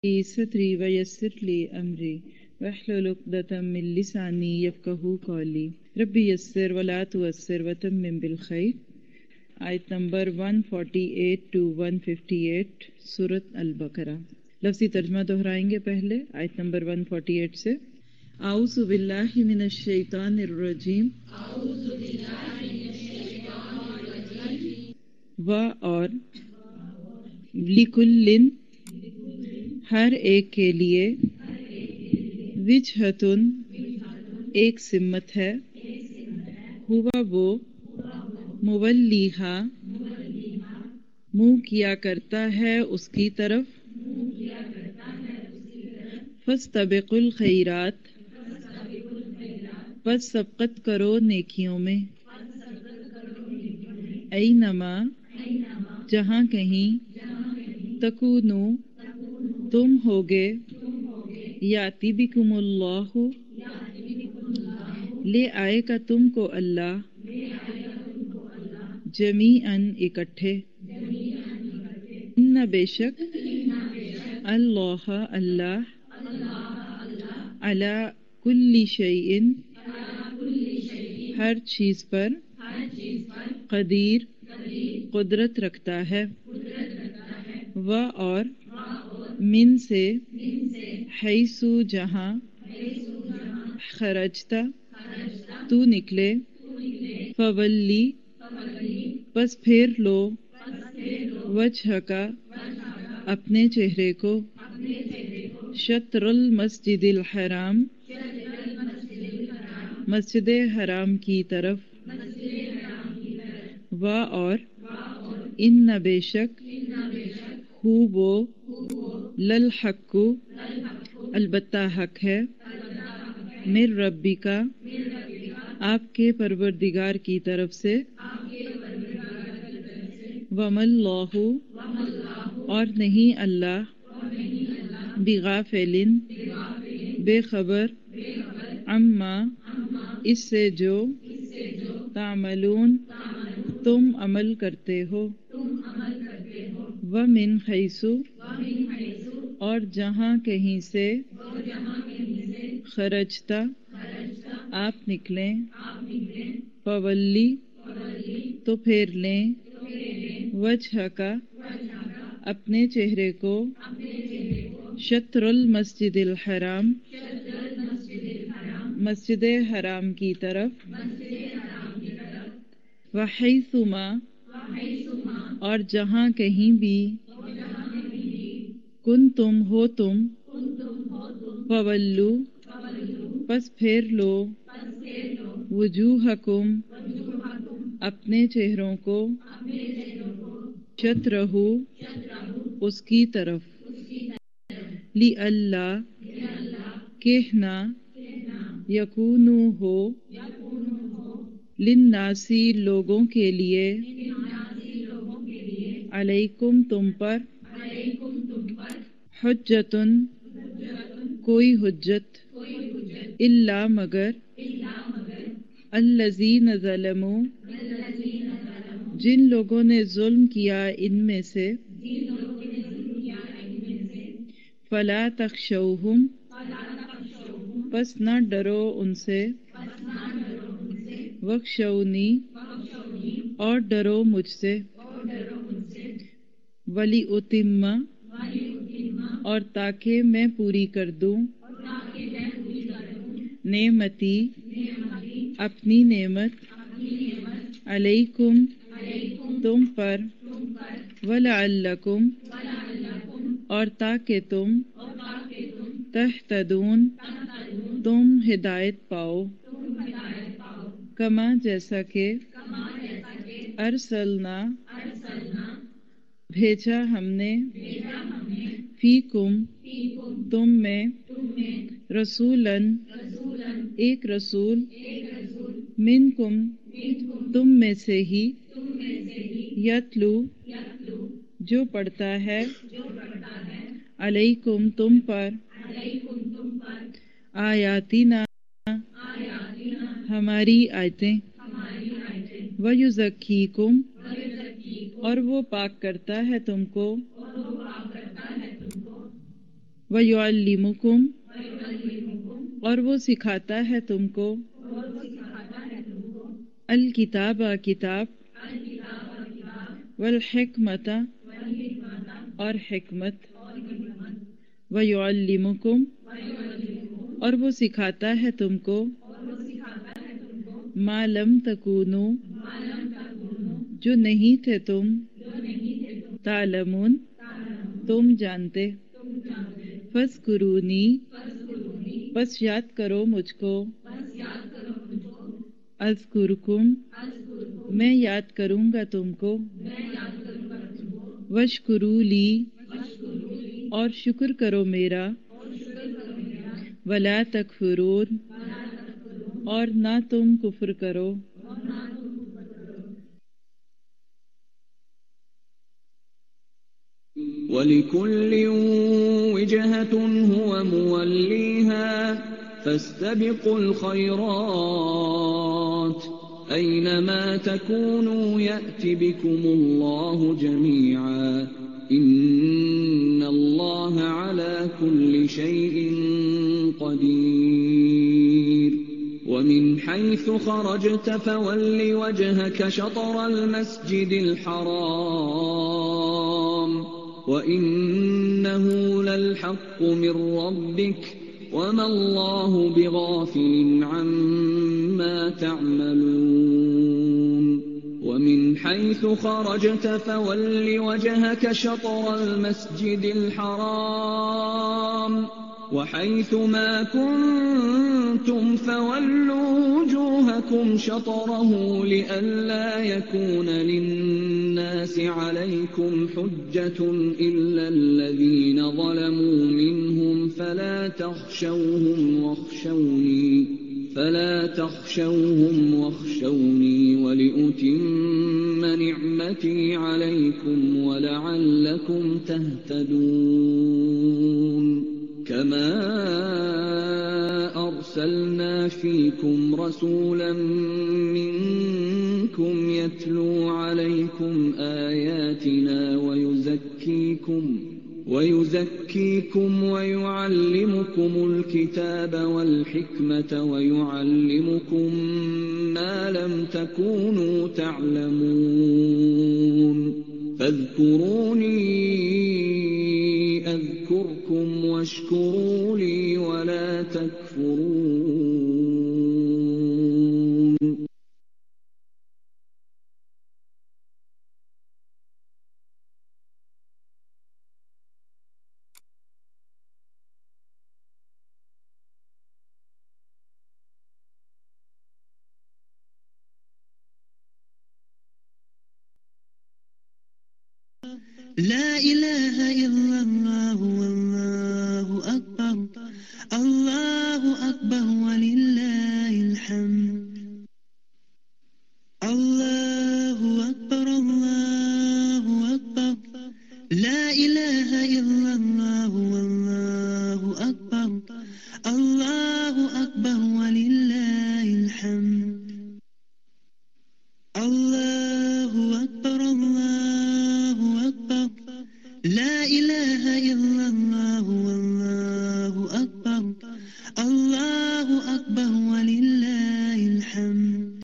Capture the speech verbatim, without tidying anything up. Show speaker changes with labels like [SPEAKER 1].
[SPEAKER 1] صدری ویسر لی امری واحلل عقدۃ من لسانی یفقہوا قولی رب یسر ولا تعسر وتمم بالخیر۔ آیت نمبر ایک سو اڑتالیس ٹو ایک سو اٹھاون سورۃ البقرہ۔ لفظی ترجمہ دہرائیں گے پہلے آیت نمبر ایک سو اڑتالیس سے۔ اعوذ باللہ من الشیطان الرجیم و اور لکل ہر ایک کے لیے وجہتن ایک سمت ہے، ہوا وہ مولیہا منہ کیا کرتا ہے اس کی طرف، فاستبقوا الخیرات پس سبقت کرو نیکیوں میں، اینما جہاں کہیں تکونو تم ہوگے، یاتی بکم اللہ لے آئے گا تم کو اللہ، جمیعاً اکٹھے، ان بے شک اللہ اللہ علی کل شیء ہر چیز پر قدیر قدرت رکھتا ہے، و اور من سے حیث جہاں خرجتا تو نکلے، فولی پس پھیر لو، وجہ کا اپنے چہرے کو، شطر المسجد الحرام مسجد حرام کی طرف، و اور ان بے شک ہو وہ للحق البتہ حق ہے، من ربی کا آپ کے پروردگار کی طرف سے، وما اللہ اور نہیں اللہ بغافل بے خبر، عما اس سے جو تعملون تم عمل کرتے ہو، ومن حیث اور جہاں کہیں سے خرجتا آپ نکلیں، فولی تو پھیر لیں، وجہ کا اپنے چہرے کو، شطر المسجد الحرام مسجد حرام کی طرف، وحیثما اور جہاں کہیں بھی کن تم ہو تم، فولو پس پھیر لو، وجوہکم اپنے چہروں کو، شطرہ اس کی طرف، لئلا کہ نہ یکونو ہو، للناسی لوگوں کے لیے، علیکم تم پر، حجتن کوئی حجت، الا مگر، الذین ظلموا جن لوگوں نے ظلم کیا ان میں سے، فلا تخشوہم پس نہ ڈرو ان سے، وخشونی اور ڈرو مجھ سے، ولیتم اور تاکہ میں پوری کر دوں، نعمتی اپنی نعمت، علیکم تم پر، ولعلکم اور تاکہ تم، تہتدون تم ہدایت پاؤ، کما جیسا کہ، ارسلنا بھیجا ہم نے، فیکم تم میں، رسولاً ایک رسول، منکم تم میں سے ہی، یتلو جو پڑھتا ہے، علیکم تم پر، آیاتنا ہماری آیتیں، وَيُزَكِّيكُمْ اور وہ پاک کرتا ہے تم کو، वयुअल्लिमुकुम, और वो सिखाता है तुमको, अल किताब किताब, वल हिकमत, और हिकमत, वयुअल्लिमुकुम, और वो सिखाता है तुमको, मा लम तकूनु, जो नहीं थे तुम, तालमून, तुम जानते, फस्कुरूनी, बस याद करो मुझको, अज़कुरुकुम, मैं याद करूंगा तुमको, वशकुरूली, और शुक्र करो मेरा, वला तकफुरून, और ना तुम कुफ्र करो।
[SPEAKER 2] वलिकुल्लिन विजहतुन हुव मुवल्लीहा फस्तबिकुल खैरात ऐनमा तकूनु यअति बिकुमुल्लाहु जमीआ इन्नल्लाह अला कुल्लि शैइन क़दीर। ومن حيث خرجت فول وجهك شطر المسجد الحرام وإنه للحق من ربك وما الله بغافل عما تعملون ومن حيث خرجت فول وجهك شطر المسجد الحرام وحيث ما كنتم فولوا وجوهكم شطره لئلا يكون للناس عليكم حجة إلا الذين ظلموا منهم فلا تخشوهم واخشوني فلا تخشوهم واخشوني ولأتم نعمتي عليكم ولعلكم تهتدون كما أرسلنا فيكم رسولا منكم يتلو عليكم آياتنا ويزكيكم ويزكيكم ويعلمكم الكتاب والحكمة ويعلمكم ما لم تكونوا تعلمون فاذكروني أذكركم واشكروا لي ولا تكفرون.
[SPEAKER 3] لا إله إلا الله